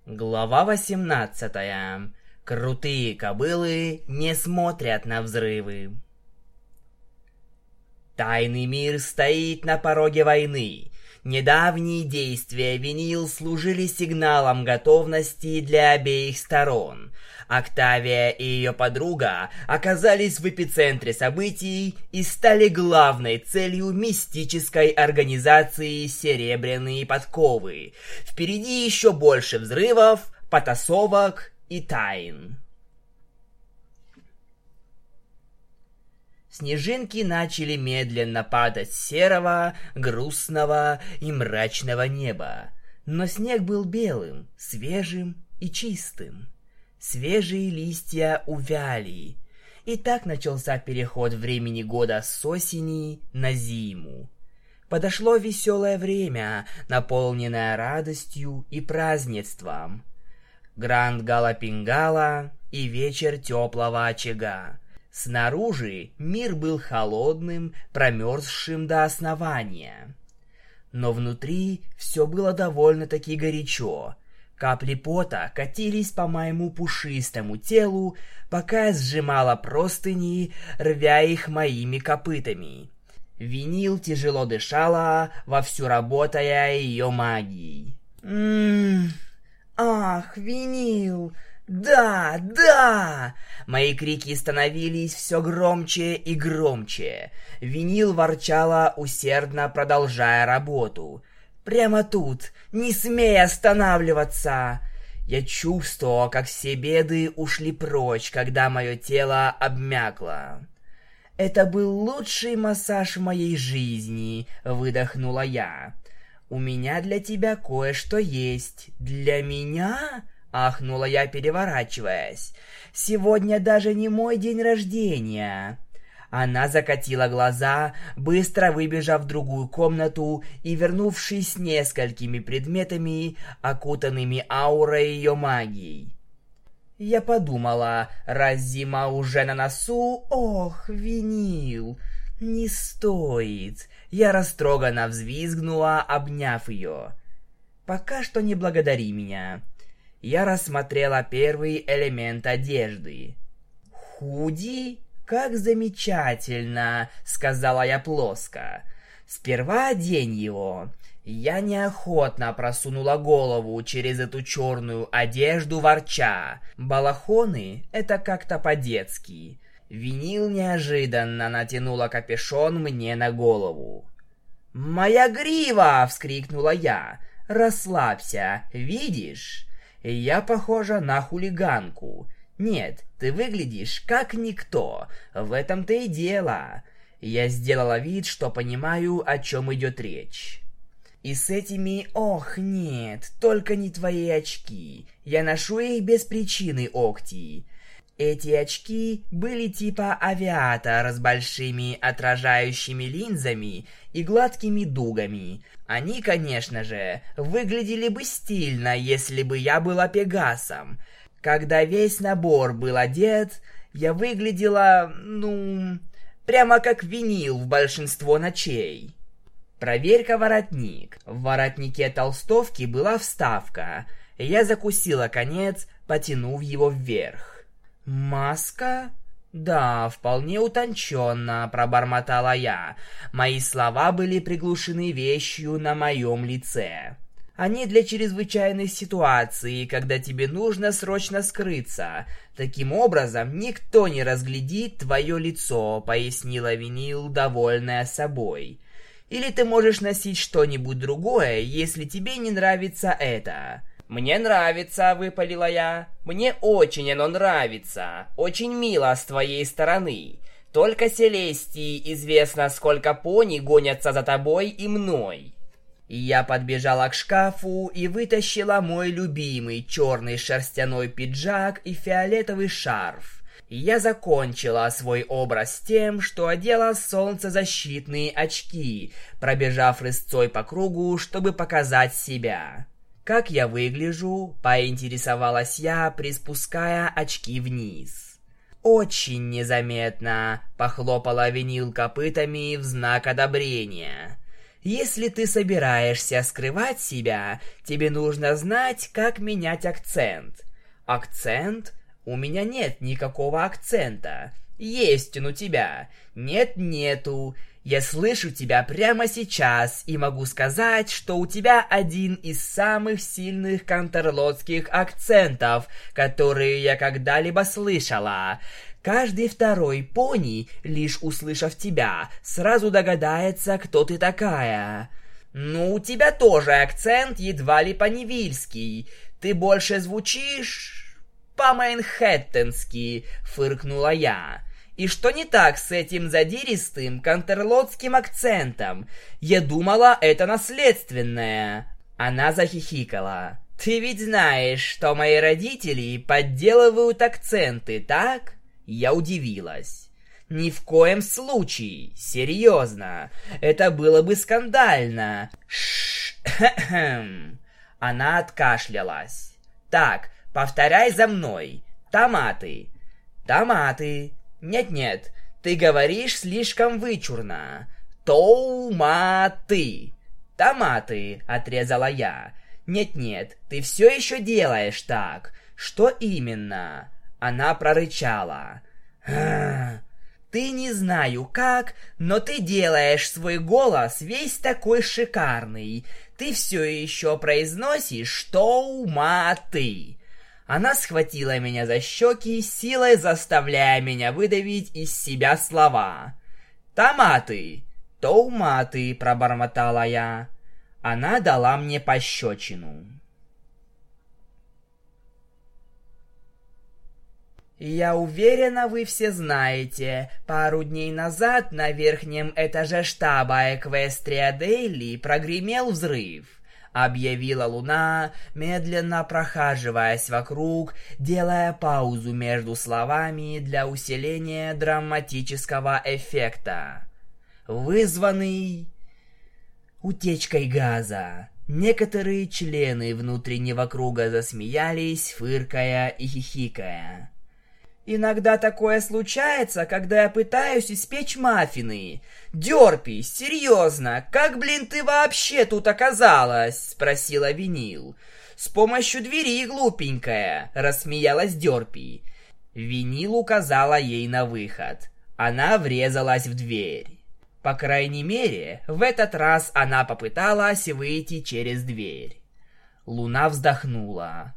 Глава 18. Крутые кобылы не смотрят на взрывы. Тайный мир стоит на пороге войны. Недавние действия Винил служили сигналом готовности для обеих сторон. Октавия и ее подруга оказались в эпицентре событий и стали главной целью мистической организации «Серебряные подковы». Впереди еще больше взрывов, потасовок и тайн. Снежинки начали медленно падать с серого, грустного и мрачного неба. Но снег был белым, свежим и чистым. Свежие листья увяли. И так начался переход времени года с осени на зиму. Подошло веселое время, наполненное радостью и празднеством. Гранд Галапингала и вечер теплого очага. Снаружи мир был холодным, промерзшим до основания. Но внутри все было довольно-таки горячо. Капли пота катились по моему пушистому телу, пока я сжимала простыни, рвя их моими копытами. Винил тяжело дышала, вовсю работая ее магией. «Ах, Винил! Да, да!» Мои крики становились все громче и громче. Винил ворчала, усердно продолжая работу. «Прямо тут! Не смей останавливаться!» Я чувствовал, как все беды ушли прочь, когда мое тело обмякло. «Это был лучший массаж в моей жизни», — выдохнула я. «У меня для тебя кое-что есть». «Для меня?» — ахнула я, переворачиваясь. «Сегодня даже не мой день рождения». Она закатила глаза, быстро выбежав в другую комнату и вернувшись с несколькими предметами, окутанными аурой ее магии. Я подумала, раз зима уже на носу, ох, Винил, не стоит. Я растроганно взвизгнула, обняв ее. «Пока что не благодари меня». Я рассмотрела первый элемент одежды. «Худи? Как замечательно!» — сказала я плоско. «Сперва одень его». Я неохотно просунула голову через эту черную одежду, ворча. Балахоны — это как-то по-детски. Винил неожиданно натянула капюшон мне на голову. «Моя грива!» — вскрикнула я. «Расслабься, видишь? Я похожа на хулиганку. Нет, ты выглядишь как никто. В этом-то и дело». Я сделала вид, что понимаю, о чем идет речь. И с этими... Ох, нет, только не твои очки. Я ношу их без причины, Окти. Эти очки были типа авиатор с большими отражающими линзами и гладкими дугами. Они, конечно же, выглядели бы стильно, если бы я была Пегасом. Когда весь набор был одет, я выглядела, прямо как Винил в большинство ночей. Проверь-ка воротник. В воротнике толстовки была вставка. Я закусила конец, потянув его вверх. «Маска?» «Да, вполне утонченно», — пробормотала я. Мои слова были приглушены вещью на моем лице. «Они для чрезвычайной ситуации, когда тебе нужно срочно скрыться. Таким образом, никто не разглядит твое лицо», — пояснила Винил, довольная собой. «Или ты можешь носить что-нибудь другое, если тебе не нравится это». «Мне нравится», — выпалила я. «Мне очень оно нравится. Очень мило с твоей стороны. Только Селестии известно, сколько пони гонятся за тобой и мной». Я подбежала к шкафу и вытащила мой любимый черный шерстяной пиджак и фиолетовый шарф. Я закончила свой образ тем, что одела солнцезащитные очки, пробежав рысцой по кругу, чтобы показать себя. «Как я выгляжу?» — поинтересовалась я, приспуская очки вниз. «Очень незаметно», — похлопала Винил копытами в знак одобрения. Если ты собираешься скрывать себя, тебе нужно знать, как менять акцент. Акцент? У меня нет никакого акцента. Есть он у тебя. Нет, нету. Я слышу тебя прямо сейчас и могу сказать, что у тебя один из самых сильных кантерлотских акцентов, которые я когда-либо слышала. Каждый второй пони, лишь услышав тебя, сразу догадается, кто ты такая. Ну, у тебя тоже акцент едва ли по-невильский. Ты больше звучишь по-манхэттенски, фыркнула я. И что не так с этим задиристым кантерлотским акцентом? Я думала, это наследственное. Она захихикала. Ты ведь знаешь, что мои родители подделывают акценты, так? Я удивилась. Ни в коем случае, серьезно. Это было бы скандально. Она откашлялась. Так, повторяй за мной. Томаты. Томаты. Нет-нет, ты говоришь слишком вычурно. Томаты. Томаты, отрезала я. Нет-нет, ты все еще делаешь так. Что именно? Она прорычала. Ты не знаю как, но ты делаешь свой голос весь такой шикарный. Ты все еще произносишь томаты. Она схватила меня за щеки, силой заставляя меня выдавить из себя слова. «Томаты! Томаты!» – пробормотала я. Она дала мне пощечину. Я уверена, вы все знаете, пару дней назад на верхнем этаже штаба Эквестрия Дейли прогремел взрыв. Объявила Луна, медленно прохаживаясь вокруг, делая паузу между словами для усиления драматического эффекта. Вызванный утечкой газа. Некоторые члены внутреннего круга засмеялись, фыркая и хихикая. Иногда такое случается, когда я пытаюсь испечь маффины. Дёрпи, серьезно, как, блин, ты вообще тут оказалась? Спросила Винил. С помощью двери, глупенькая, рассмеялась Дёрпи. Винил указала ей на выход. Она врезалась в дверь. По крайней мере, в этот раз она попыталась выйти через дверь. Луна вздохнула.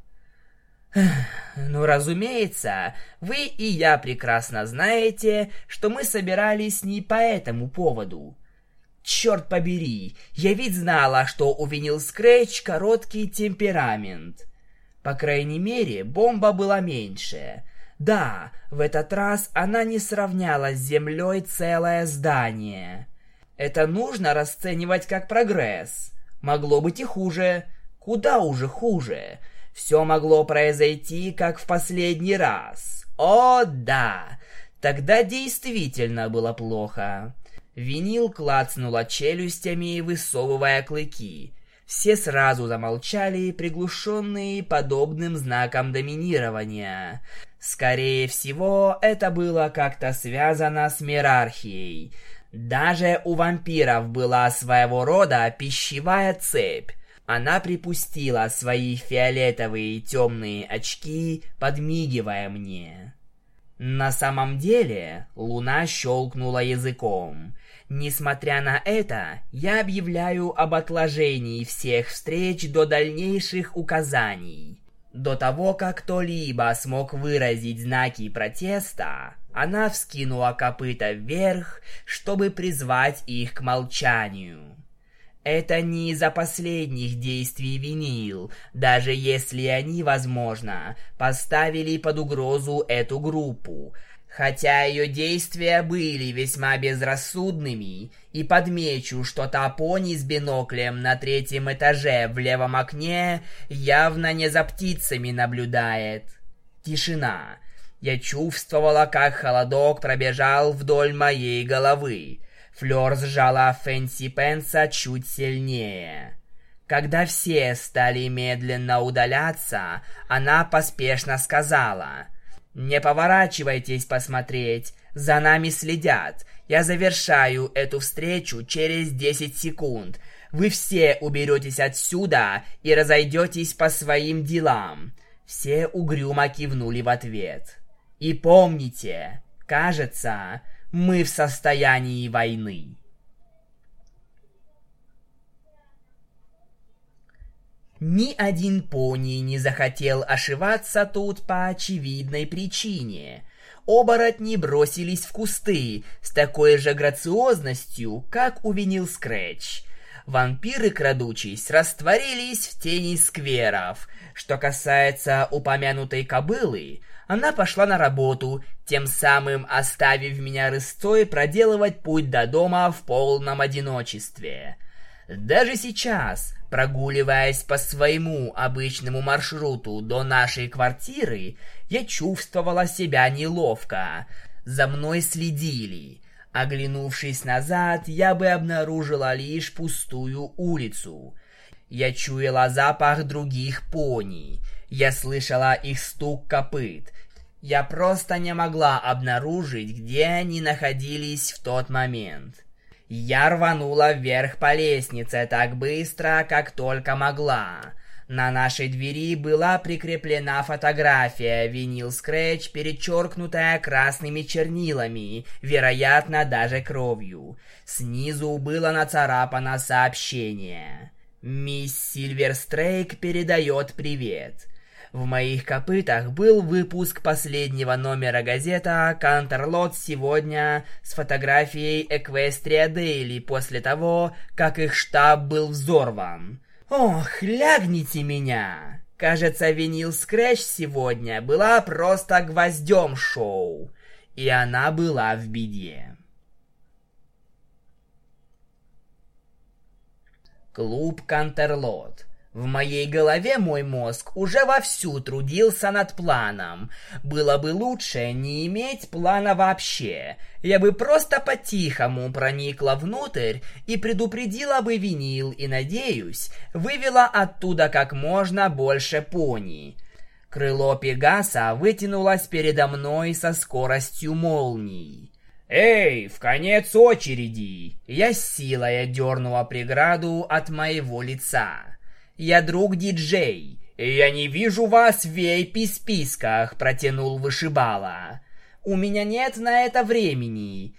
Ну, разумеется, вы и я прекрасно знаете, что мы собирались не по этому поводу. Черт побери, я ведь знала, что у Винил Скретч короткий темперамент. По крайней мере, бомба была меньше. Да, в этот раз она не сравняла с землей целое здание. Это нужно расценивать как прогресс. Могло быть и хуже. Куда уже хуже. Все могло произойти, как в последний раз. О, да! Тогда действительно было плохо. Винил клацнула челюстями, высовывая клыки. Все сразу замолчали, приглушенные подобным знаком доминирования. Скорее всего, это было как-то связано с Мерархией. Даже у вампиров была своего рода пищевая цепь. Она припустила свои фиолетовые темные очки, подмигивая мне. На самом деле, Луна щелкнула языком. Несмотря на это, я объявляю об отложении всех встреч до дальнейших указаний. До того, как кто-либо смог выразить знаки протеста, она вскинула копыта вверх, чтобы призвать их к молчанию. Это не из-за последних действий Винил, даже если они, возможно, поставили под угрозу эту группу, хотя ее действия были весьма безрассудными, и подмечу, что та пони с биноклем на 3-м этаже в левом окне явно не за птицами наблюдает. Тишина. Я чувствовала, как холодок пробежал вдоль моей головы. Флёр сжала Фэнси Пенса чуть сильнее. Когда все стали медленно удаляться, она поспешно сказала: «Не поворачивайтесь посмотреть, За нами следят. Я завершаю эту встречу через 10 секунд. Вы все уберетесь отсюда и разойдетесь по своим делам». Все угрюмо кивнули в ответ. «И помните, кажется, мы в состоянии войны». Ни один пони не захотел ошиваться тут по очевидной причине. Оборотни бросились в кусты с такой же грациозностью, как у Винил Скретч. Вампиры, крадучись, растворились в тени скверов. Что касается упомянутой кобылы, она пошла на работу, тем самым оставив меня рысцой проделывать путь до дома в полном одиночестве. Даже сейчас, прогуливаясь по своему обычному маршруту до нашей квартиры, я чувствовала себя неловко. За мной следили. Оглянувшись назад, я бы обнаружила лишь пустую улицу. Я чуяла запах других пони. Я слышала их стук копыт. Я просто не могла обнаружить, где они находились в тот момент. Я рванула вверх по лестнице так быстро, как только могла. На нашей двери была прикреплена фотография Винил Скретч, перечеркнутая красными чернилами, вероятно, даже кровью. Снизу было нацарапано сообщение: «Мисс Сильверстрейк передает привет». В моих копытах был выпуск последнего номера газета «Кантерлот сегодня» с фотографией Эквестрия Дейли после того, как их штаб был взорван. Ох, лягните меня! Кажется, Винил Скретч сегодня была просто гвоздем шоу. И она была в беде. Клуб Кантерлот. В моей голове мой мозг уже вовсю трудился над планом. Было бы лучше не иметь плана вообще. Я бы просто по-тихому проникла внутрь и предупредила бы Винил и, надеюсь, вывела оттуда как можно больше пони. Крыло Пегаса вытянулось передо мной со скоростью молний. «Эй, в конец очереди!» Я с силой дернула преграду от моего лица. «Я друг-диджей, и я не вижу вас в VIP-списках», — протянул вышибала. «У меня нет на это времени».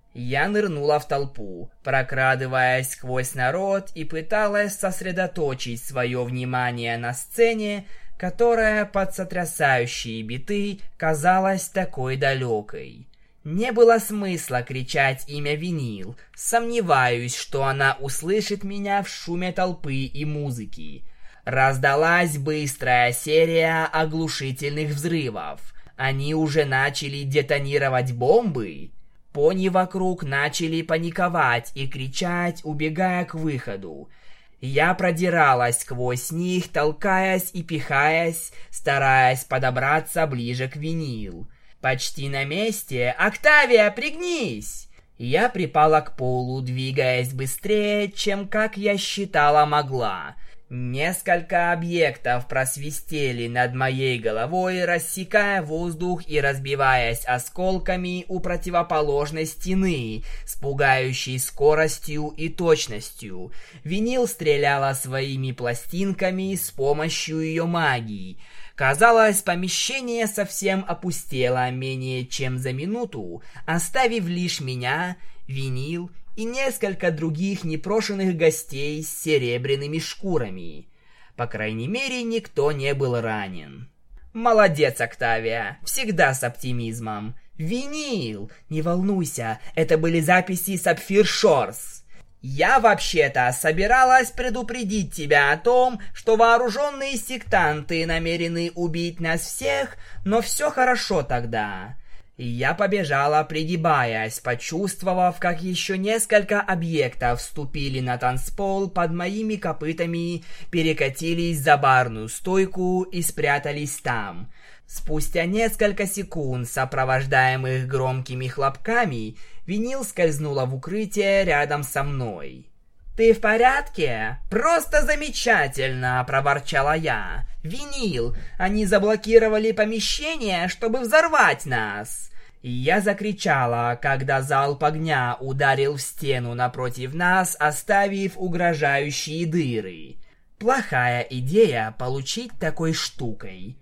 Я нырнула в толпу, прокрадываясь сквозь народ, и пыталась сосредоточить свое внимание на сцене, которая под сотрясающие биты казалась такой далекой. Не было смысла кричать имя Винил. Сомневаюсь, что она услышит меня в шуме толпы и музыки. Раздалась быстрая серия оглушительных взрывов. Они уже начали детонировать бомбы. Пони вокруг начали паниковать и кричать, убегая к выходу. Я продиралась сквозь них, толкаясь и пихаясь, стараясь подобраться ближе к Винил. «Почти на месте! Октавия, пригнись!» Я припала к полу, двигаясь быстрее, чем, как я считала, могла. Несколько объектов просвистели над моей головой, рассекая воздух и разбиваясь осколками у противоположной стены с пугающей скоростью и точностью. Винил стреляла своими пластинками с помощью ее магии. Казалось, помещение совсем опустело менее чем за минуту, оставив лишь меня, Винил и несколько других непрошенных гостей с серебряными шкурами. По крайней мере, никто не был ранен. «Молодец, Октавия, всегда с оптимизмом. Винил, не волнуйся, это были записи Сапфир Шорс. Я вообще-то собиралась предупредить тебя о том, что вооруженные сектанты намерены убить нас всех, но все хорошо тогда». И я побежала, пригибаясь, почувствовав, как еще несколько объектов вступили на танцпол под моими копытами, перекатились за барную стойку и спрятались там. Спустя несколько секунд, сопровождаемых громкими хлопками, Винил скользнула в укрытие рядом со мной. «Ты в порядке? Просто замечательно!» – проворчала я. «Винил, они заблокировали помещение, чтобы взорвать нас!» Я закричала, когда залп огня ударил в стену напротив нас, оставив угрожающие дыры. Плохая идея получить такой штукой.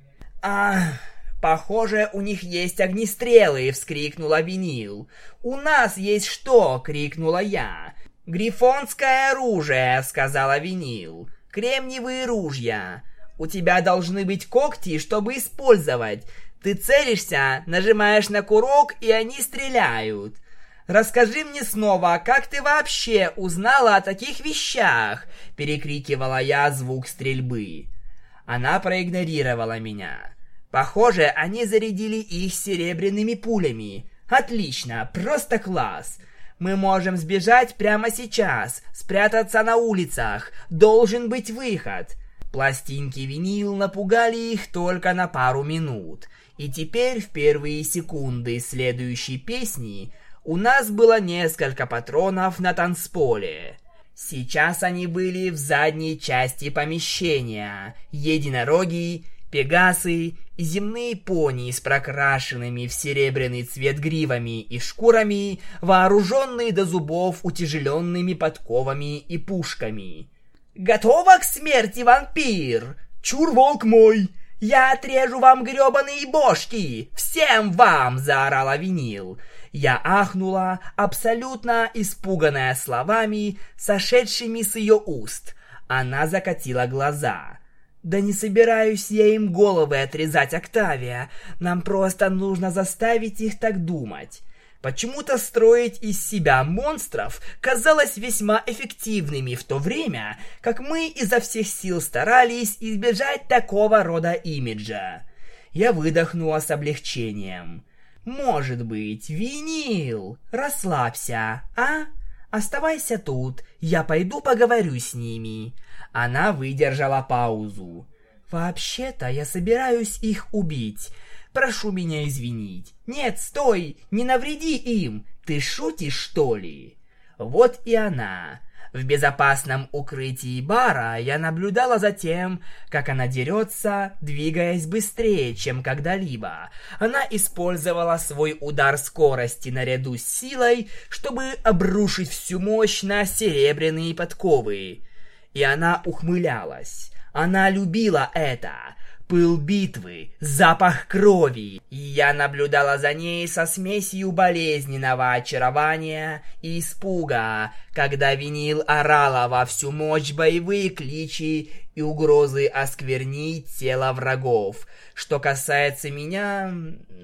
Похоже, у них есть огнестрелы, вскрикнула Винил. У нас есть что? Крикнула я. Грифонское оружие, сказала Винил. Кремниевые ружья. У тебя должны быть когти, чтобы использовать. Ты целишься, нажимаешь на курок, и они стреляют. Расскажи мне снова, как ты вообще узнала о таких вещах? Перекрикивала я звук стрельбы. Она проигнорировала меня. Похоже, они зарядили их серебряными пулями. Отлично, просто класс. Мы можем сбежать прямо сейчас, спрятаться на улицах. Должен быть выход. Пластинки винил напугали их только на пару минут. И теперь в первые секунды следующей песни у нас было несколько патронов на танцполе. Сейчас они были в задней части помещения. Единороги, пегасы и земные пони с прокрашенными в серебряный цвет гривами и шкурами, вооруженные до зубов утяжеленными подковами и пушками. «Готова к смерти, вампир? Чур, волк мой! Я отрежу вам гребаные бошки! Всем вам!» — заорала Винил. Я ахнула, абсолютно испуганная словами, сошедшими с ее уст. Она закатила глаза. «Да не собираюсь я им головы отрезать, Октавия. Нам просто нужно заставить их так думать». Почему-то строить из себя монстров казалось весьма эффективными в то время, как мы изо всех сил старались избежать такого рода имиджа. Я выдохнула с облегчением. «Может быть, Винил, расслабься, а? Оставайся тут, я пойду поговорю с ними». Она выдержала паузу. «Вообще-то я собираюсь их убить. Прошу меня извинить. Нет, стой, не навреди им. Ты шутишь, что ли?» Вот и она. В безопасном укрытии бара я наблюдала за тем, как она дерется, двигаясь быстрее, чем когда-либо. Она использовала свой удар скорости наряду с силой, чтобы обрушить всю мощь на серебряные подковы. И она ухмылялась. Она любила это. Пыл битвы, запах крови. И я наблюдала за ней со смесью болезненного очарования и испуга, когда Винил орала во всю мощь боевые кличи и угрозы осквернить тело врагов. Что касается меня,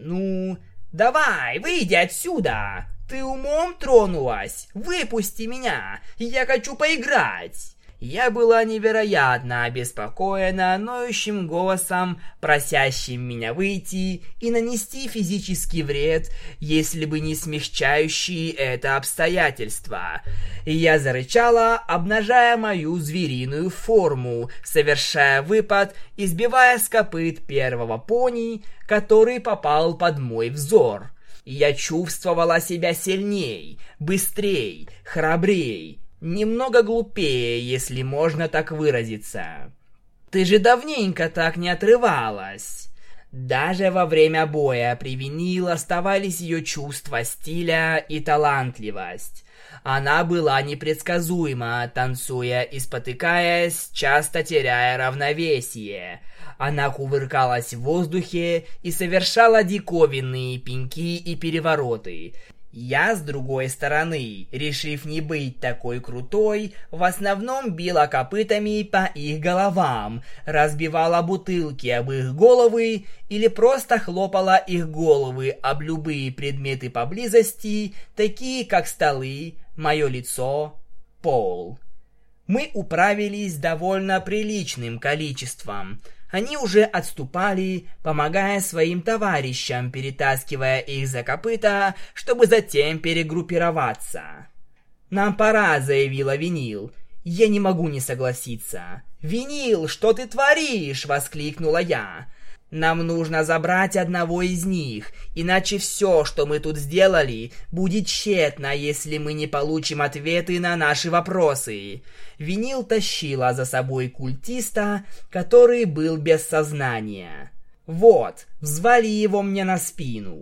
давай, выйди отсюда! Ты умом тронулась? Выпусти меня! Я хочу поиграть!» Я была невероятно обеспокоена ноющим голосом, просящим меня выйти и нанести физический вред, если бы не смягчающие это обстоятельства. Я зарычала, обнажая мою звериную форму, совершая выпад и сбивая с копыт первого пони, который попал под мой взор. Я чувствовала себя сильней, быстрей, храбрей. Немного глупее, если можно так выразиться. Ты же давненько так не отрывалась. Даже во время боя при Винил оставались ее чувства стиля и талантливость. Она была непредсказуема, танцуя и спотыкаясь, часто теряя равновесие. Она кувыркалась в воздухе и совершала диковинные пинки и перевороты. Я, с другой стороны, решив не быть такой крутой, в основном била копытами по их головам, разбивала бутылки об их головы или просто хлопала их головы об любые предметы поблизости, такие как столы, мое лицо, пол. Мы управились с довольно приличным количеством. Они уже отступали, помогая своим товарищам, перетаскивая их за копыта, чтобы затем перегруппироваться. «Нам пора», — заявила Винил. «Я не могу не согласиться». «Винил, что ты творишь?» — воскликнула я. «Нам нужно забрать одного из них, иначе все, что мы тут сделали, будет тщетно, если мы не получим ответы на наши вопросы». Винил тащила за собой культиста, который был без сознания. «Вот, взвали его мне на спину».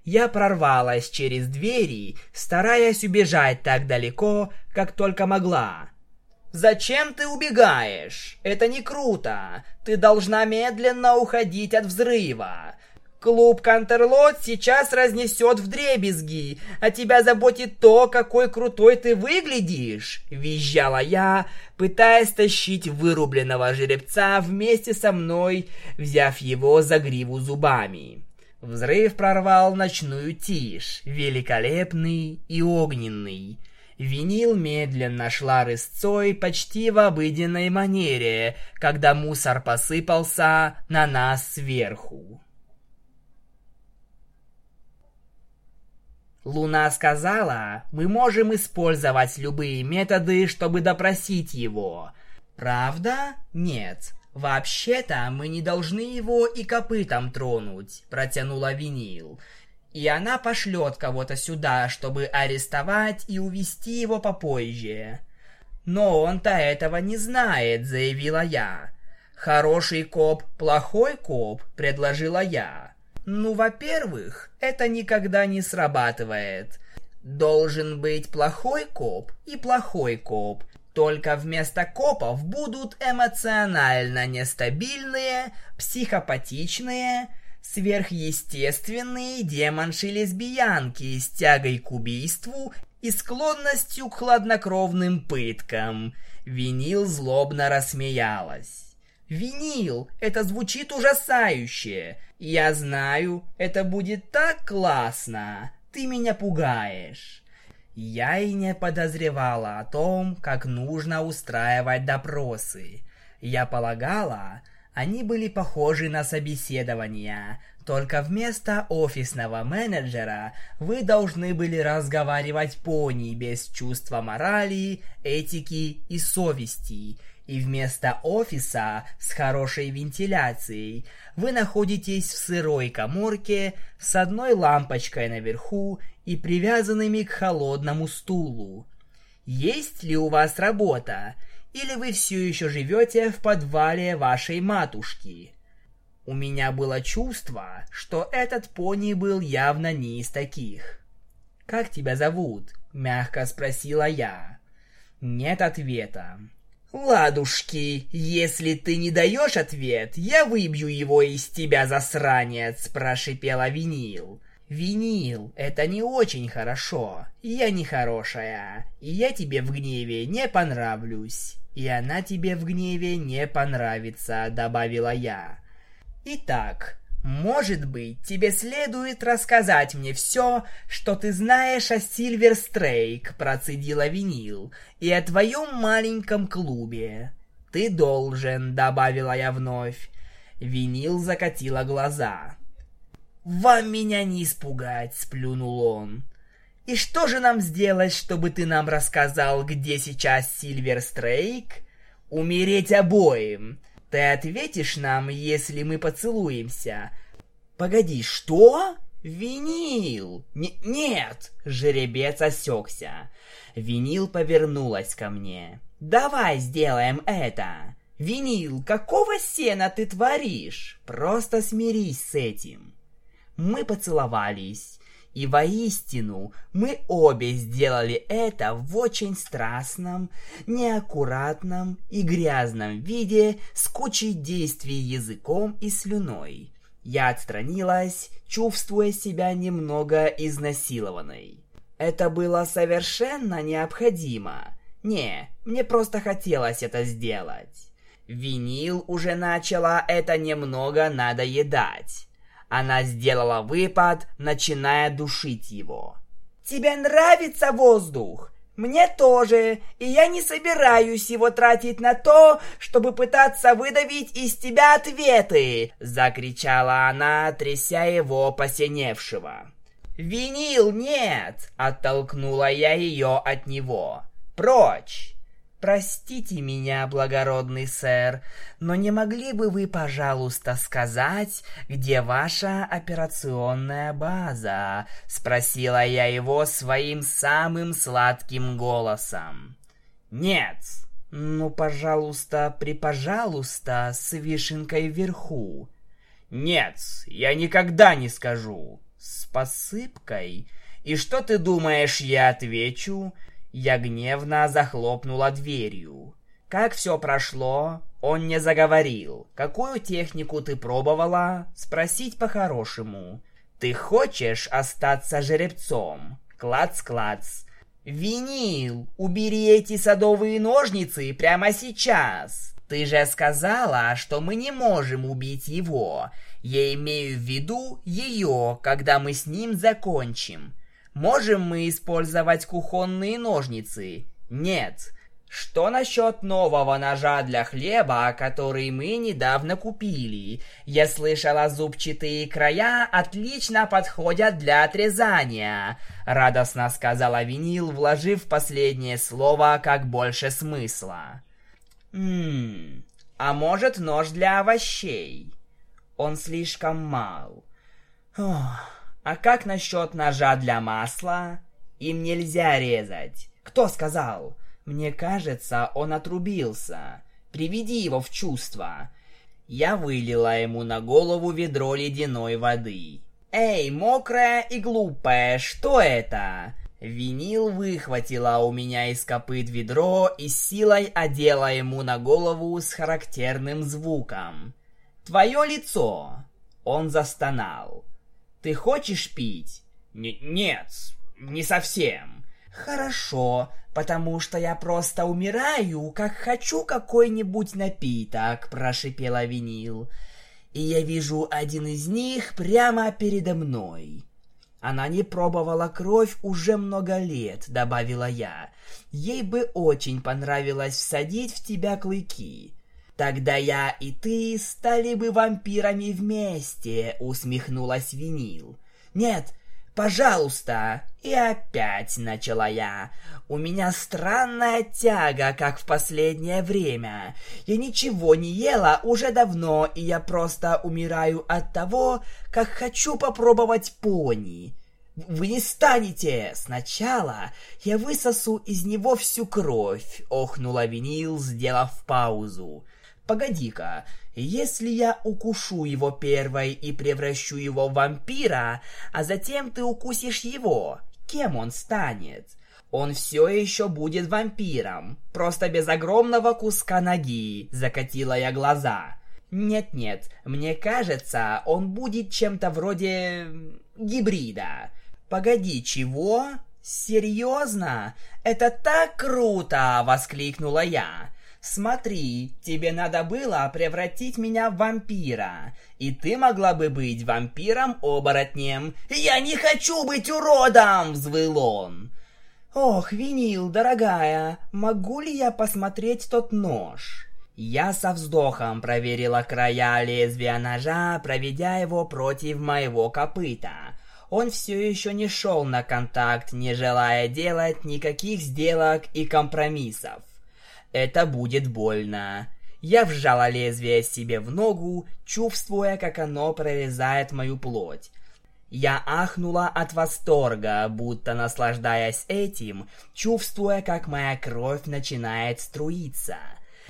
Я прорвалась через двери, стараясь убежать так далеко, как только могла. «Зачем ты убегаешь? Это не круто. Ты должна медленно уходить от взрыва. Клуб Кантерлот сейчас разнесет вдребезги, а тебя заботит то, какой крутой ты выглядишь!» — визжала я, пытаясь тащить вырубленного жеребца вместе со мной, взяв его за гриву зубами. Взрыв прорвал ночную тишь, великолепный и огненный. Винил медленно шла рысцой почти в обыденной манере, когда мусор посыпался на нас сверху. Луна сказала, мы можем использовать любые методы, чтобы допросить его. Правда? Нет. Вообще-то мы не должны его и копытом тронуть, протянула Винил. И она пошлет кого-то сюда, чтобы арестовать и увезти его попозже. Но он-то этого не знает, заявила я. Хороший коп, плохой коп, предложила я. Ну, во-первых, это никогда не срабатывает. Должен быть плохой коп и плохой коп. Только вместо копов будут эмоционально нестабильные, психопатичные, сверхъестественные демонши-лесбиянки с тягой к убийству и склонностью к хладнокровным пыткам. Винил злобно рассмеялась. «Винил, это звучит ужасающе. Я знаю, это будет так классно. Ты меня пугаешь». Я и не подозревала о том, как нужно устраивать допросы. Я полагала, они были похожи на собеседования, только вместо офисного менеджера вы должны были разговаривать пони без чувства морали, этики и совести. И вместо офиса с хорошей вентиляцией вы находитесь в сырой каморке с одной лампочкой наверху и привязанными к холодному стулу. Есть ли у вас работа? Или вы все еще живете в подвале вашей матушки? У меня было чувство, что этот пони был явно не из таких. «Как тебя зовут?» — мягко спросила я. Нет ответа. «Ладушки, если ты не даешь ответ, я выбью его из тебя, засранец!» — прошипела Винил. «Винил, это не очень хорошо. Я не хорошая, и я тебе в гневе не понравлюсь. И она тебе в гневе не понравится», — добавила я. «Итак, может быть, тебе следует рассказать мне все, что ты знаешь о Сильвер Стрейк», — процедила Винил, — «и о твоем маленьком клубе». «Ты должен», — добавила я вновь. Винил закатила глаза. «Вам меня не испугать», — сплюнул он. «И что же нам сделать, чтобы ты нам рассказал, где сейчас Сильвер Стрейк?» «Умереть обоим. Ты ответишь нам, если мы поцелуемся?» «Погоди, что? Винил!» «Нет!» — жеребец осекся. Винил повернулась ко мне. «Давай сделаем это!» «Винил, какого сена ты творишь? Просто смирись с этим!» Мы поцеловались, и воистину мы обе сделали это в очень страстном, неаккуратном и грязном виде с кучей действий языком и слюной. Я отстранилась, чувствуя себя немного изнасилованной. Это было совершенно необходимо. Не, мне просто хотелось это сделать. Винил уже начала это немного надоедать. Она сделала выпад, начиная душить его. «Тебе нравится воздух? Мне тоже, и я не собираюсь его тратить на то, чтобы пытаться выдавить из тебя ответы!» — закричала она, тряся его посиневшего. «Винил, нет!» — оттолкнула я ее от него. «Прочь!» «Простите меня, благородный сэр, но не могли бы вы, пожалуйста, сказать, где ваша операционная база?» — спросила я его своим самым сладким голосом. «Нет!» «Ну, пожалуйста, припожалуйста, с вишенкой вверху». «Нет, я никогда не скажу!» С посыпкой? И что ты думаешь, я отвечу? Я гневно захлопнула дверью. Как все прошло? Он не заговорил. Какую технику ты пробовала? Спросить по-хорошему. Ты хочешь остаться жеребцом? Клац-клац. Винил, убери эти садовые ножницы прямо сейчас. Ты же сказала, что мы не можем убить его. Я имею в виду ее, когда мы с ним закончим. Можем мы использовать кухонные ножницы? Нет. Что насчет нового ножа для хлеба, который мы недавно купили? Я слышала, зубчатые края отлично подходят для отрезания, радостно сказала Винил, вложив последнее слово как больше смысла. А может, нож для овощей? Он слишком мал. А как насчет ножа для масла? Им нельзя резать. Кто сказал? Мне кажется, он отрубился. Приведи его в чувство. Я вылила ему на голову ведро ледяной воды. Эй, мокрая и глупая, что это? Винил выхватила у меня из копыт ведро и с силой одела ему на голову с характерным звуком. Твое лицо. Он застонал. Ты хочешь пить? Нет, не совсем. Хорошо, потому что я просто умираю, как хочу какой-нибудь напиток, прошипела Винил. И я вижу один из них прямо передо мной. Она не пробовала кровь уже много лет, добавила я. Ей бы очень понравилось всадить в тебя клыки. Тогда я и ты стали бы вампирами вместе, усмехнулась Винил. Нет, пожалуйста. И опять начала я. У меня странная тяга, как в последнее время. Я ничего не ела уже давно, и я просто умираю от того, как хочу попробовать пони. Вы не станете! Сначала я высосу из него всю кровь, охнула Винил, сделав паузу. Погоди-ка, если я укушу его первой и превращу его в вампира, а затем ты укусишь его, кем он станет? Он все еще будет вампиром, просто без огромного куска ноги, закатила я глаза. Нет-нет, мне кажется, он будет чем-то вроде гибрида. Погоди, чего? Серьезно? Это так круто! Воскликнула я. Смотри, тебе надо было превратить меня в вампира, и ты могла бы быть вампиром-оборотнем. Я не хочу быть уродом! Взвыл он. Ох, Винил, дорогая, могу ли я посмотреть тот нож? Я со вздохом проверила края лезвия ножа, проведя его против моего копыта. Он все еще не шел на контакт, не желая делать никаких сделок и компромиссов. Это будет больно. Я вжала лезвие себе в ногу, чувствуя, как оно прорезает мою плоть. Я ахнула от восторга, будто наслаждаясь этим, чувствуя, как моя кровь начинает струиться.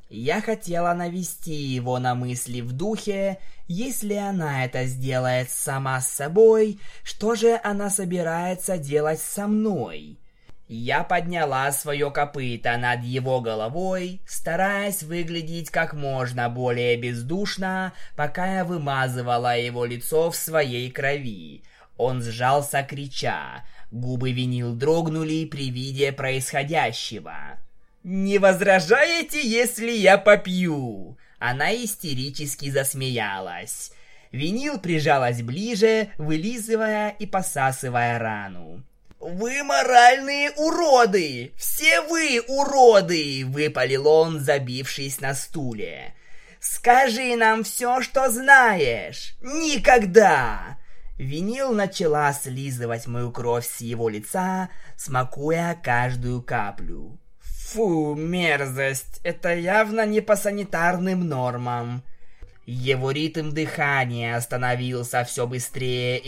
Я хотела навести его на мысли в духе: если она это сделает сама с собой, что же она собирается делать со мной? Я подняла свое копыто над его головой, стараясь выглядеть как можно более бездушно, пока я вымазывала его лицо в своей крови. Он сжался, крича. Губы Винил дрогнули при виде происходящего. «Не возражаете, если я попью?» Она истерически засмеялась. Винил прижалась ближе, вылизывая и посасывая рану. «Вы моральные уроды! Все вы уроды!» — выпалил он, забившись на стуле. «Скажи нам все, что знаешь! Никогда!» Винил начала слизывать мою кровь с его лица, смакуя каждую каплю. «Фу, мерзость! Это явно не по санитарным нормам!» Его ритм дыхания становился все быстрее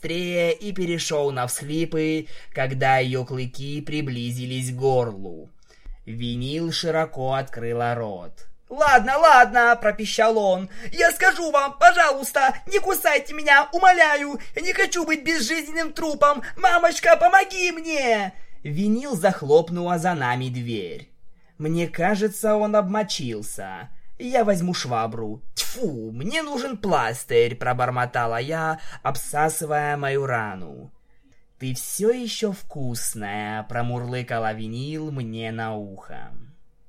и перешел на всхлипы, когда ее клыки приблизились к горлу. Винил широко открыла рот. «Ладно, ладно», — пропищал он. «Я скажу вам, пожалуйста, не кусайте меня, умоляю. Я не хочу быть безжизненным трупом. Мамочка, помоги мне!» Винил захлопнула за нами дверь. Мне кажется, он обмочился. «Я возьму швабру». «Тьфу, мне нужен пластырь», — пробормотала я, обсасывая мою рану. «Ты все еще вкусная», — промурлыкала Винил мне на ухо.